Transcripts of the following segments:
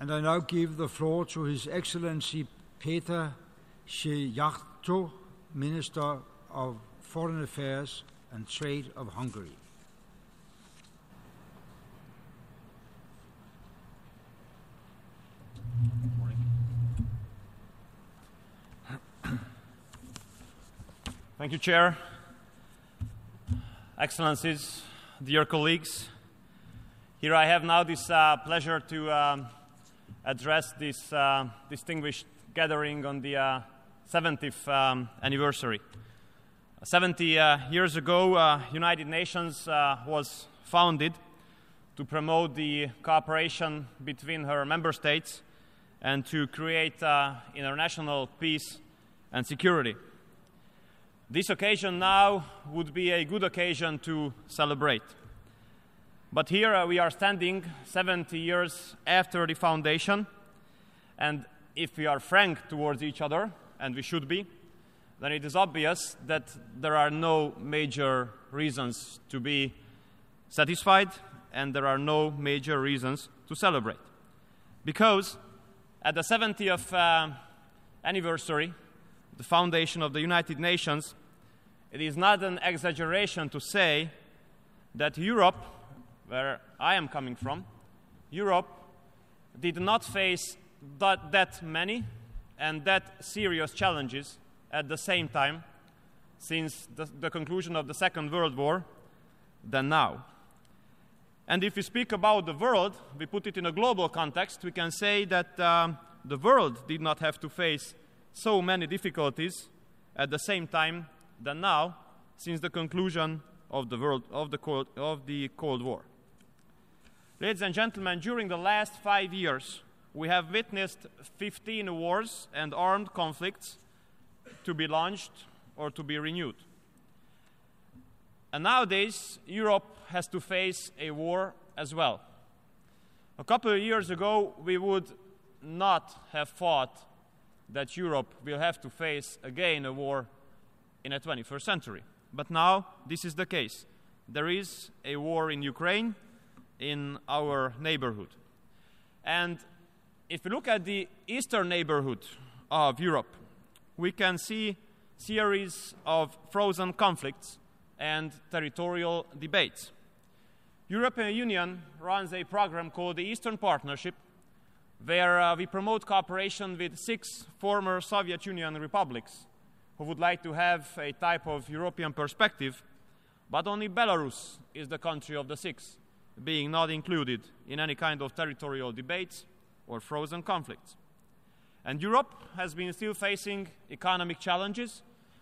And I now give the floor to His Excellency Peter Szijjártó, Minister of Foreign Affairs and Trade of Hungary. Good morning. Thank you, Chair. Excellencies, dear colleagues, here I have now this pleasure to address this distinguished gathering on the 70th anniversary. 70 years ago, United Nations was founded to promote the cooperation between her member states and to create international peace and security. This occasion now would be a good occasion to celebrate. But here we are standing 70 years after the foundation, and if we are frank towards each other, and we should be, then it is obvious that there are no major reasons to be satisfied, and there are no major reasons to celebrate. Because at the 70th anniversary, the foundation of the United Nations, it is not an exaggeration to say that Europe, where I am coming from, Europe did not face that many and that serious challenges at the same time since the conclusion of the Second World War than now. And if we speak about the world, we put it in a global context, we can say that the world did not have to face so many difficulties at the same time than now since the conclusion of the Cold War. Ladies and gentlemen, during the last 5 years, we have witnessed 15 wars and armed conflicts to be launched or to be renewed. And nowadays, Europe has to face a war as well. A couple of years ago, we would not have thought that Europe will have to face again a war in the 21st century. But now, this is the case. There is a war in Ukraine, in our neighborhood. And if we look at the eastern neighborhood of Europe, we can see series of frozen conflicts and territorial debates. European Union runs a program called the Eastern Partnership, where we promote cooperation with 6 former Soviet Union republics who would like to have a type of European perspective, but only Belarus is the country of the 6, being not included in any kind of territorial debates or frozen conflicts. And Europe has been still facing economic challenges.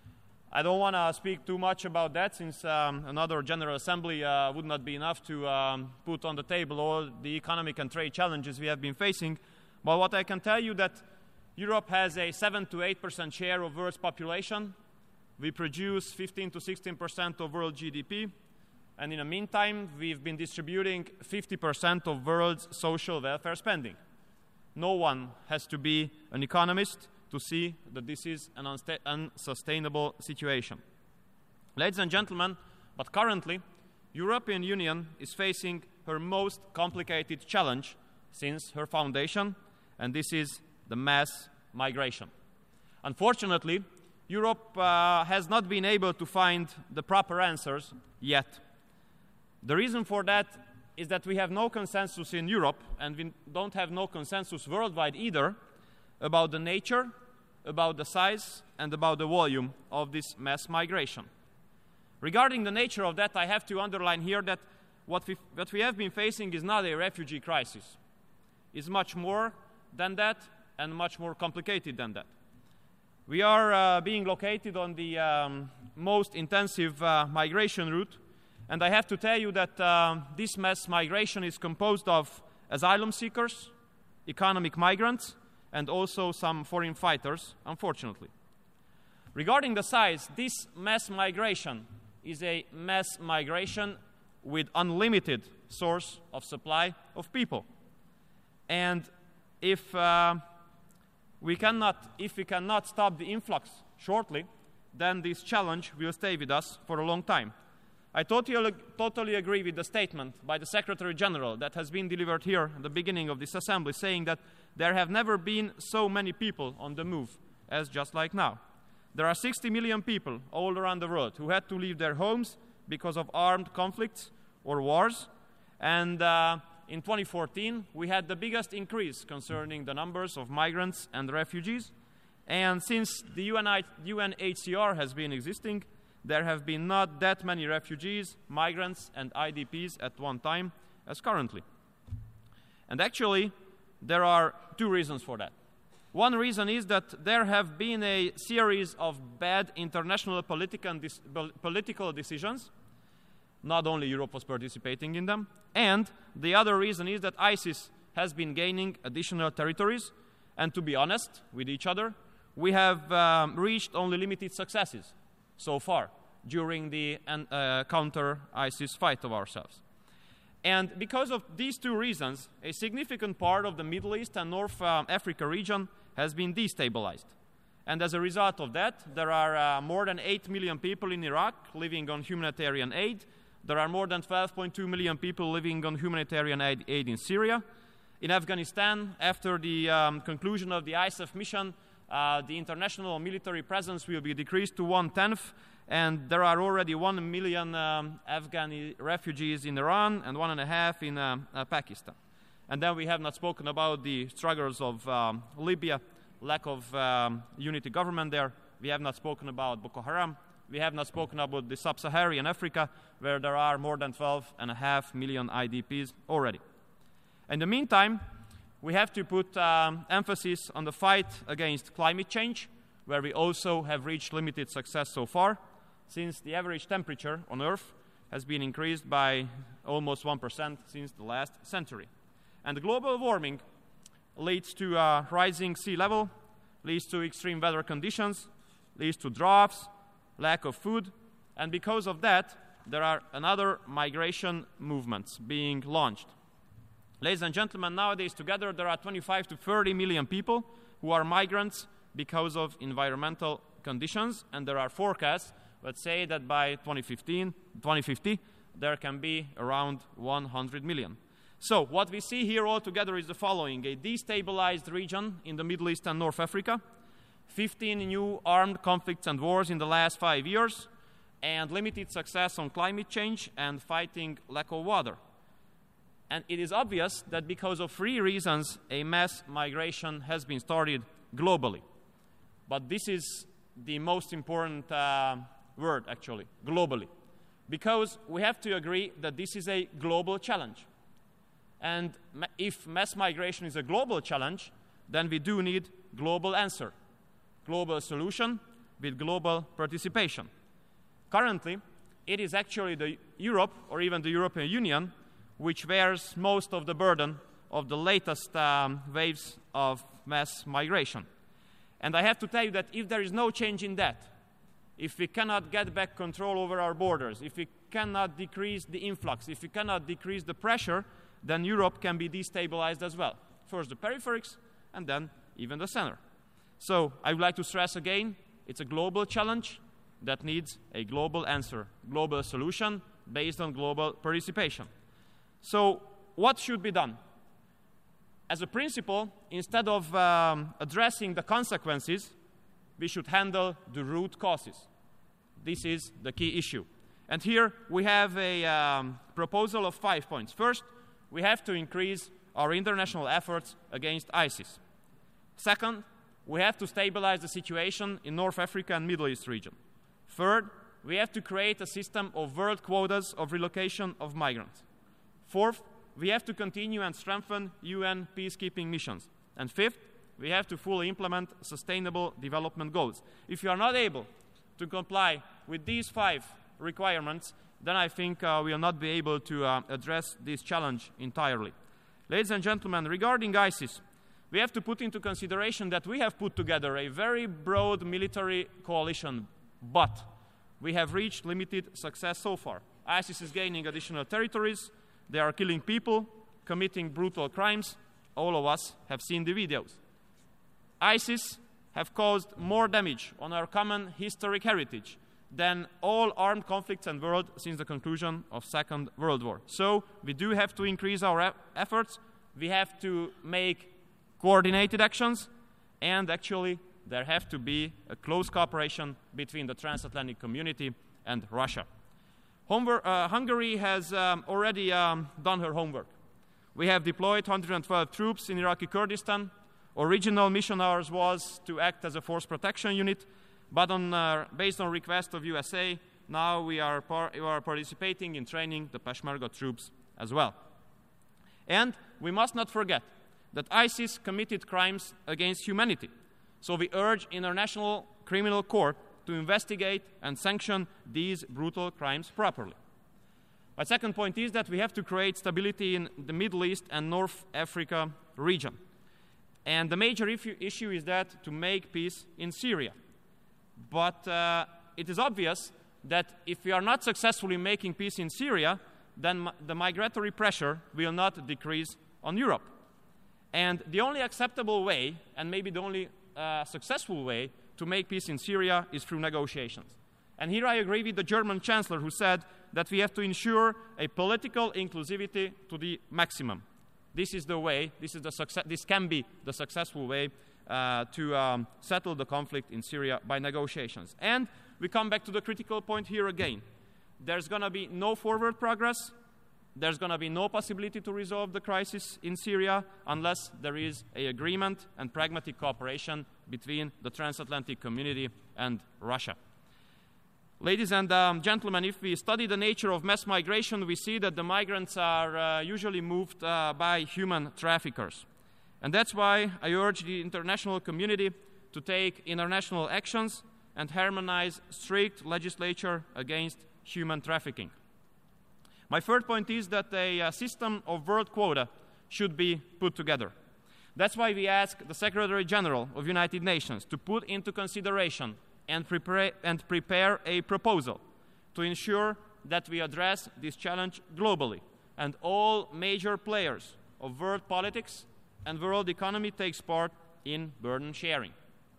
I don't want to speak too much about that, since another General Assembly would not be enough to put on the table all the economic and trade challenges we have been facing. But what I can tell you that Europe has a 7 to 8% share of world's population. We produce 15 to 16% of world GDP. And in the meantime, we've been distributing 50% of world's social welfare spending. No one has to be an economist to see that this is an unsustainable situation. Ladies and gentlemen, but currently, European Union is facing her most complicated challenge since her foundation, and this is the mass migration. Unfortunately, Europe has not been able to find the proper answers yet. The reason for that is that we have no consensus in Europe, and we don't have no consensus worldwide either, about the nature, about the size, and about the volume of this mass migration. Regarding the nature of that, I have to underline here that what we have been facing is not a refugee crisis. It's much more than that and much more complicated than that. We are being located on the most intensive migration route, and I have to tell you that this mass migration is composed of asylum seekers, economic migrants, and also some foreign fighters, unfortunately. Regarding the size, this mass migration is a mass migration with unlimited source of supply of people. And if we cannot stop the influx shortly, then this challenge will stay with us for a long time. I totally agree with the statement by the Secretary General that has been delivered here at the beginning of this assembly, saying that there have never been so many people on the move as just like now. There are 60 million people all around the world who had to leave their homes because of armed conflicts or wars. And in 2014, we had the biggest increase concerning the numbers of migrants and refugees. And since the UNHCR has been existing, there have been not that many refugees, migrants, and IDPs at one time as currently. And actually, there are two reasons for that. One reason is that there have been a series of bad international political decisions. Not only Europe was participating in them. And the other reason is that ISIS has been gaining additional territories. And to be honest with each other, we have reached only limited successes so far during the counter-ISIS fight of ourselves. And because of these two reasons, a significant part of the Middle East and North Africa region has been destabilized. And as a result of that, there are more than 8 million people in Iraq living on humanitarian aid. There are more than 12.2 million people living on humanitarian aid in Syria. In Afghanistan, after the conclusion of the ISAF mission, the international military presence will be decreased to 1/10, and there are already 1 million Afghani refugees in Iran and 1.5 in Pakistan. And then we have not spoken about the struggles of Libya, lack of unity government there. We have not spoken about Boko Haram. We have not spoken about the sub-Saharan Africa, where there are more than 12.5 million IDPs already. In the meantime, we have to put emphasis on the fight against climate change, where we also have reached limited success so far, since the average temperature on Earth has been increased by almost 1% since the last century. And global warming leads to rising sea level, leads to extreme weather conditions, leads to droughts, lack of food, and because of that, there are another migration movements being launched. Ladies and gentlemen, nowadays together there are 25 to 30 million people who are migrants because of environmental conditions, and there are forecasts that say that by 2050 there can be around 100 million. So what we see here altogether is the following: a destabilized region in the Middle East and North Africa, 15 new armed conflicts and wars in the last 5 years, and limited success on climate change and fighting lack of water. And it is obvious that because of 3 reasons, a mass migration has been started globally. But this is the most important word, actually, globally. Because we have to agree that this is a global challenge. And if mass migration is a global challenge, then we do need global answer, global solution with global participation. Currently, it is actually the Europe or even the European Union which bears most of the burden of the latest waves of mass migration. And I have to tell you that if there is no change in that, if we cannot get back control over our borders, if we cannot decrease the influx, if we cannot decrease the pressure, then Europe can be destabilized as well. First the peripheries, and then even the center. So I would like to stress again, it's a global challenge that needs a global answer, global solution based on global participation. So what should be done? As a principle, instead of addressing the consequences, we should handle the root causes. This is the key issue. And here we have a proposal of 5 points. First, we have to increase our international efforts against ISIS. Second, we have to stabilize the situation in North Africa and Middle East region. Third, we have to create a system of world quotas of relocation of migrants. Fourth, we have to continue and strengthen UN peacekeeping missions. And fifth, we have to fully implement sustainable development goals. If you are not able to comply with these 5 requirements, then I think we will not be able to address this challenge entirely. Ladies and gentlemen, regarding ISIS, we have to put into consideration that we have put together a very broad military coalition, but we have reached limited success so far. ISIS is gaining additional territories, they are killing people, committing brutal crimes. All of us have seen the videos. ISIS have caused more damage on our common historic heritage than all armed conflicts in the world since the conclusion of Second World War. So we do have to increase our efforts. We have to make coordinated actions, and actually there have to be a close cooperation between the transatlantic community and Russia. Hungary has already done her homework. We have deployed 112 troops in Iraqi Kurdistan. Original mission ours was to act as a force protection unit, but based on request of USA, now we are participating in training the Peshmerga troops as well. And we must not forget that ISIS committed crimes against humanity. So we urge International Criminal Court to investigate and sanction these brutal crimes properly. My second point is that we have to create stability in the Middle East and North Africa region. And the major issue is that to make peace in Syria. But it is obvious that if we are not successful in making peace in Syria, then the migratory pressure will not decrease on Europe. And the only acceptable way, and maybe the only successful way to make peace in Syria is through negotiations. And here I agree with the German Chancellor who said that we have to ensure a political inclusivity to the maximum. This is the way, this can be the successful way to settle the conflict in Syria by negotiations. And we come back to the critical point here again. There's going to be no forward progress. There's going to be no possibility to resolve the crisis in Syria unless there is an agreement and pragmatic cooperation between the transatlantic community and Russia. Ladies and gentlemen, if we study the nature of mass migration, we see that the migrants are usually moved by human traffickers. And that's why I urge the international community to take international actions and harmonize strict legislation against human trafficking. My third point is that a system of world quota should be put together. That's why we ask the Secretary General of United Nations to put into consideration and prepare a proposal to ensure that we address this challenge globally, and all major players of world politics and world economy takes part in burden sharing.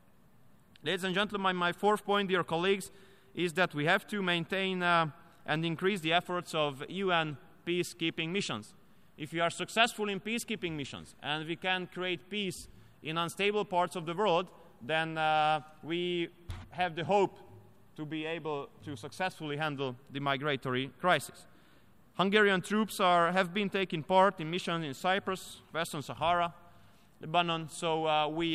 Ladies and gentlemen, my fourth point, dear colleagues, is that we have to maintain and increase the efforts of UN peacekeeping missions. If we are successful in peacekeeping missions and we can create peace in unstable parts of the world, then we have the hope to be able to successfully handle the migratory crisis. Hungarian troops have been taking part in missions in Cyprus, Western Sahara, Lebanon, so we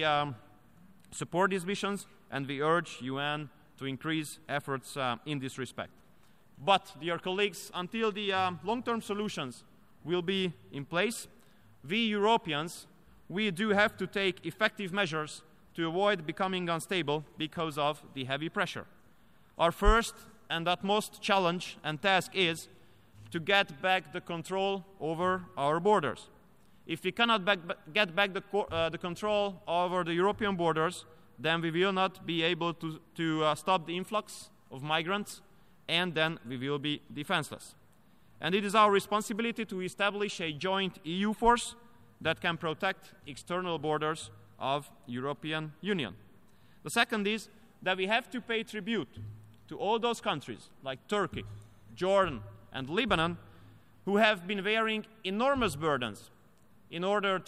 support these missions and we urge UN to increase efforts in this respect. But, dear colleagues, until the long-term solutions will be in place, we Europeans, we do have to take effective measures to avoid becoming unstable because of the heavy pressure. Our first and utmost challenge and task is to get back the control over our borders. If we cannot get back the control over the European borders, then we will not be able to stop the influx of migrants, and then we will be defenseless. And it is our responsibility to establish a joint EU force that can protect external borders of European Union. The second is that we have to pay tribute to all those countries like Turkey, Jordan, and Lebanon who have been bearing enormous burdens in order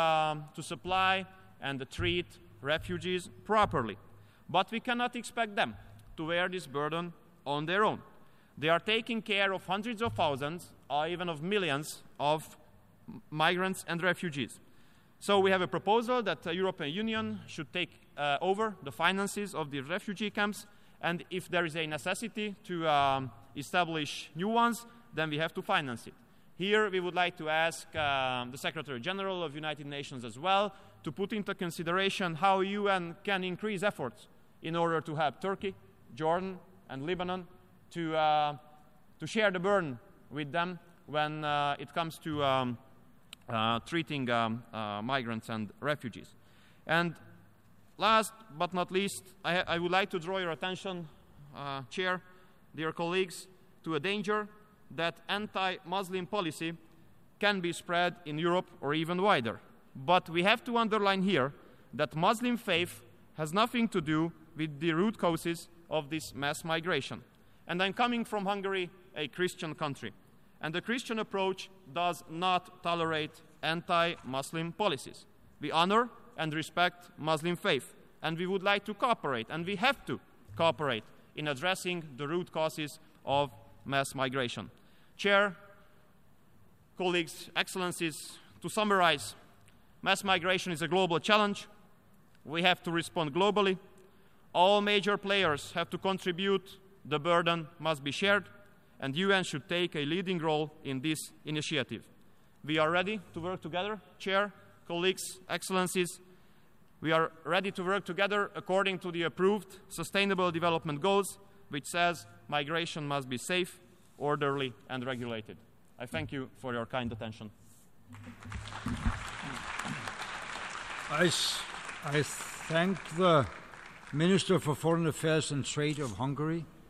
to supply and treat refugees properly. But we cannot expect them to bear this burden on their own. They are taking care of hundreds of thousands or even of millions of migrants and refugees. So we have a proposal that the European Union should take over the finances of the refugee camps, and if there is a necessity to establish new ones, then we have to finance it. Here we would like to ask the Secretary General of United Nations as well to put into consideration how UN can increase efforts in order to help Turkey, Jordan, and Lebanon to share the burden with them when it comes to treating migrants and refugees. And last but not least, I would like to draw your attention, Chair, dear colleagues, to a danger that anti-Muslim policy can be spread in Europe or even wider. But we have to underline here that Muslim faith has nothing to do with the root causes of this mass migration. And I'm coming from Hungary, a Christian country. And the Christian approach does not tolerate anti-Muslim policies. We honor and respect Muslim faith, and we would like to cooperate, and we have to cooperate in addressing the root causes of mass migration. Chair, colleagues, excellencies, to summarize, mass migration is a global challenge. We have to respond globally. All major players have to contribute. The burden must be shared, and the UN should take a leading role in this initiative. We are ready to work together, Chair, colleagues, excellencies. We are ready to work together according to the approved Sustainable Development Goals, which says migration must be safe, orderly, and regulated. I thank you for your kind attention. I thank the Minister for Foreign Affairs and Trade of Hungary.